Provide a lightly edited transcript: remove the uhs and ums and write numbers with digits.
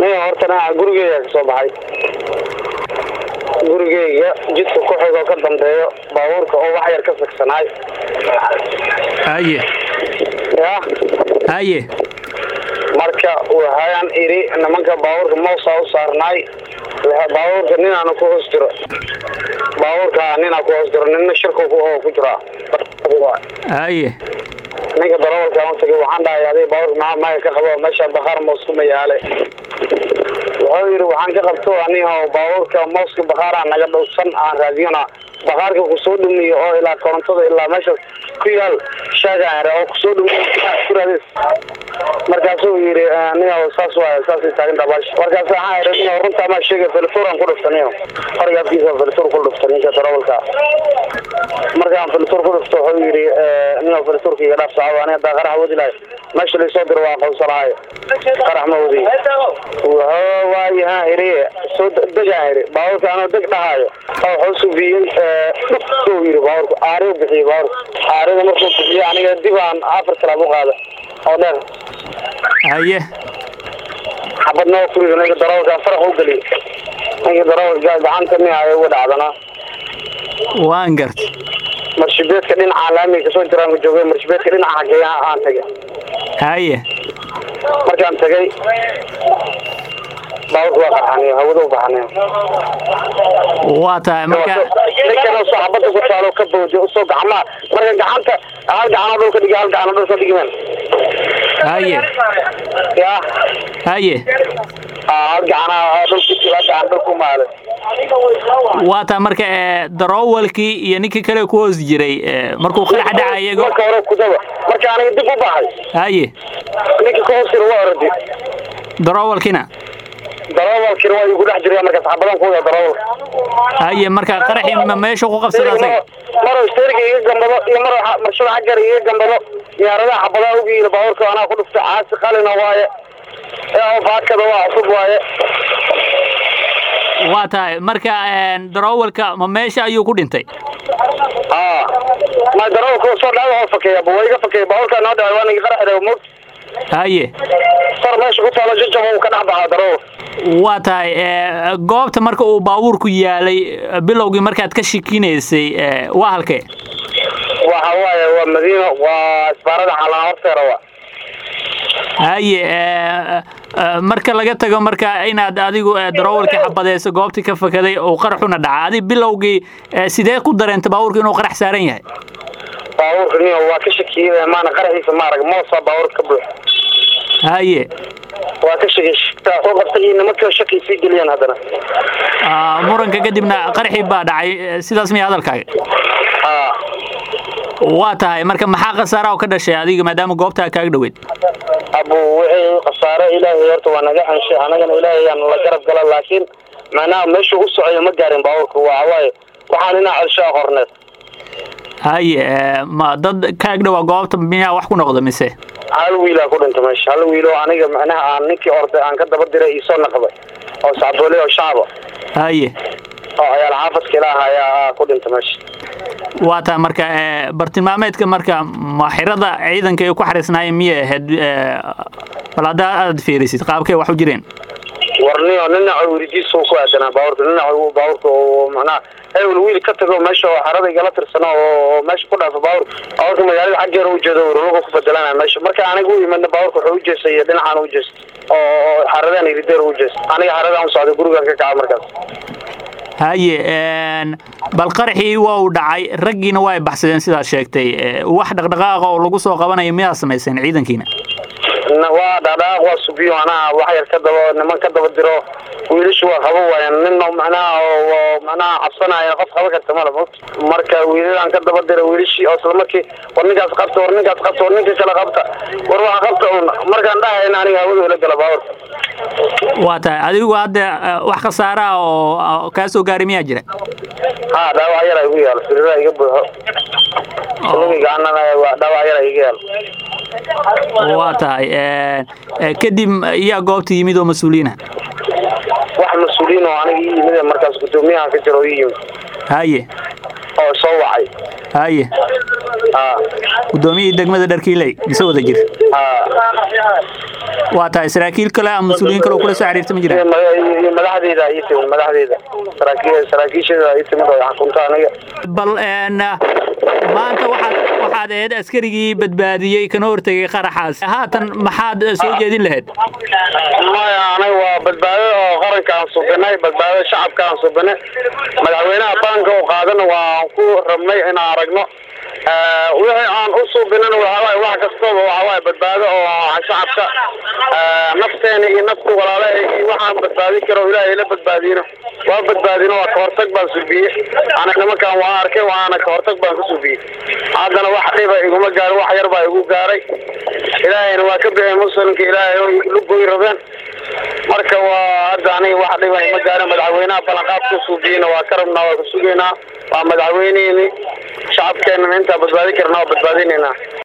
hortana gurigeyga ka soo baxay gurigeyga jidka ku xigo ka dambeeyo baabuurka oo wax yar ka sagsanaay haye marka waxaan iri nimanka baabuurka moosa u saarnay baabuurka ninaan ku hoos jiro ninna shirku ku jira haye ninka darawalka aan tagay waxaan dhahay aday baabuurka ma ka qabo meesha bakhaar moos kuma yaale wuxuu yiri waxaan ka qabto aniga baabuurka mooska bakhaar naga dhowsan aan raadiyona bakhaarka ku soo dhumiyo oo ilaa korontada ilaa meesha ku yaal shaqaare oo ku soo dhumiyo kuraadis markaasuu yiri aniga saas taagan dabash markaas waxaan yiri runta ma sheegay filturan ku dhuftaniyo fargaadkiisa filtur ku dhuftaniyo darawalka markaan filtur ku dhufto wuxuu yiri aniga filturkiga dhaaf saaco aniga daaqaraha wadilay meesha la soo dirwaa qowsanahay qarax ma wadi waayaha iri soo dagaayay baabuurka aan deg dhahayo oo xusubiyay soo yiri baabuurka aariyo bixiyay baabuurka aariyo markuu bixiyay aniga dib aan afar kala u qaado oo dheer haye xabadna ku riday darawalka faraq u galiyay ninka darawalka gacanta ay ugu dhacdana waan gartay marshibeedka dhinaca laamiga soo jiraan ku joogay marshibeedka dhinaca xageeya aan tagay haye markaan tagay baabuurka waa qarxanay hawada u baxanay waa tahay marka ninkan soo xabada ku taalo ka boodo soo gacma marka gacanta hal gacan dhulka dhigay hal gacan dhulka dhigay haye haye hal gacan dhulka maale waa tahay marka darawalkii iyo ninkii kale ku hoos jiray markuu qarax dhacay iyaga marka hore ku daba marka aniga dib u baxay haye ninkii ku hoos jiray waa ordi darawalkina waa ugu dhex jiray marka saxabadan ku wada darawalka haye marka qaraxi ma meesha ku qabsaday maro steeriga iga gambado iyo maro marshada xagar iga gambado diyaaradaha xabadaha ugu yiri baabuurka anaa ku dhuftay caasi qalina waaye faakada waa cusub waaye waa tahay marka darawalka ma meesha ayuu ku dhintay ma darawalka soo dhaaway fakeeya booyga fakeeya baabuurka noo dhaaway waan iga qaraxay mo haye sar meesha ku taalo jajabo ka dhaxbaxa darawal waa tahay goobta marka uu baabuurku yaalay bilowgii markaad ka shikinaysay waa halkee waxa waaye waa Madiina waa isbaarada xalaan horteera waa haye marka laga tago marka inaad adigu darawalka xabadeyso goobtii ka fakaday oo qaraxuna dhacay adi bilowgii sidee ku dareentay baabuurka inuu qarax saaran yahay baabuurka waa ka shakiyay maana qaraxiisa ma arag moosa baabuurka buux haye waa ka shakiyay oo qabtay nimanka shaki si galiyaan hadana muranka kadibna qaraxi baa dhacay sidaas ma hadalkaaga waa tahay marka maxaa khasaara oo ka dhashay adiga maadaama goobta kaaga dhaweyd abu wixii khasaare ilaahay horta waa naga xanshay anagana ilaahay aan la garab gala laakiin macnaha meesha u socdo ma gaarin baabuurka waa waaye waxaan inaa celshaa qorneed haye ma dad kaaga dhawaa goobta miyaa wax ku noqdo mise hal wiilaa ku dhintay meesha hal wiil oo aniga macnaha aan ninkii orday aan ka daba diray isoo naqday oo saaboolay oo shacaba haye oo ayaa xaafadka ilaahay ku dhintay meesha waa taa marka bartilmaameedka marka xirada ciidanka ay ku xariisnaayeen miya ahayd bal hadda aad fiirisid qaabkay wax u jireen warniyo nina wiridiisu ku aadanaa baabuurka oo macnaha wiil ka tago meesha xarada igala tirsano oo meesha ku dhaafo baabuurka magaalada xaggeera u jeedo ruuga ku bedelanaa meesha marka aniga u imadna baabuurka wuxuu u jeestay dhinacaan u jeestay oo xaradaan irideer u jeestay aniga xaradaan u socday gurigaan ka kaca markaas haye bal qaraxii waa uu dhacay raggiina waa ay baxsadeen sidaad sheegtay wax dhaqdhaqaaqa oo lagu soo qabanayo miyaa samayseen ciidankiina waa dhaqdhaqaaq waa subiyo anaa wax yar ka daba niman ka daba diro wiilashu waa qabo waayaan nin macnaha cabsanaya qof qaba karta mala marka wiilalaan ka daba dira wiilashii oo isla markii war ninkaas qabta war ninka kala qabta war waxa qabta markaan dhahayna aniga hawada ula gala baabuurka waa tahay adigu hadda wax khasaara oo kaa soo gaari miyaa jira dhaawac yar igu yaalo sirira iga buuxo dhaawac yar iga yaalo waa tahay kadib yaa goobta yimid oo mas-uuliyiina wax mas-uuliyiin oo aniga ii yimid markaas gudoomiyaha ka jiro ii yimid haye oo soo wacay haye gudoomiyaha degmada Dharkiiley mise wada jir waa tahay saraakiil kale ama mas'uuliyiin kale oo kula soo xiriirtay ma jiraan madaxdeeda ay timid madaxdeeda saraakiishada ay timid oo xakunta aniga bal maanta waxaad ahayd askarigii badbaadiyey kana hortagay qaraxaas haatan maxaad soo jeedin lahayd maya aniga waa badbaado oo qarankaan suubinay badbaado shacabkaan suubinay madaxweynaha banka oo qaadana waan ku rabnay inaan aragno wixii aan u suubinana wax kastaba waxa badbaado oo shacabka nafteena iyo nafta walaalahay waxaan badbaadi karo ilaahay la badbaadino waa badbaadino waa kahortag baan suubiyey ana nimankan waa arkay waana kahortag baan ku suubiyey haddana wax dhiba iguma gaaro wax yar baa igu gaaray ilaahayna waa ka bixiyay muslimka ilaahay oo lugoy rabeen marka waa hadda aniga wax dhiba ima gaaro madaxweynaha ballanqaad ku suubiyeyna waa ka rabnaa waa ku sugaynaa waa madaxweyneeni shacabkeena inta badbaadi karnaa badbaadinayna